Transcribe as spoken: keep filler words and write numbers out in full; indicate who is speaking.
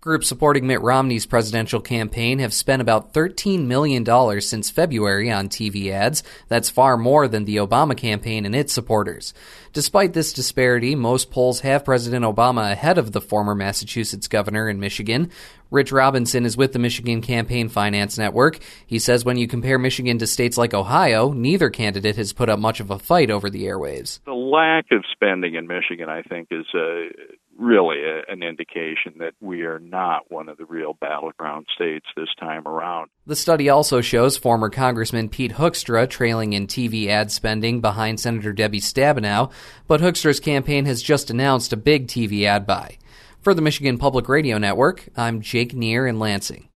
Speaker 1: Groups supporting Mitt Romney's presidential campaign have spent about thirteen million dollars since February on T V ads. That's far more than the Obama campaign and its supporters. Despite this disparity, most polls have President Obama ahead of the former Massachusetts governor in Michigan. Rich Robinson is with the Michigan Campaign Finance Network. He says when you compare Michigan to states like Ohio, neither candidate has put up much of a fight over the airwaves.
Speaker 2: The lack of spending in Michigan, I think, is uh, really a, an indication that we are not one of the real battleground states this time around.
Speaker 1: The study also shows former Congressman Pete Hoekstra trailing in T V ad spending behind Senator Debbie Stabenow, but Hoekstra's campaign has just announced a big T V ad buy. For the Michigan Public Radio Network, I'm Jake Neer in Lansing.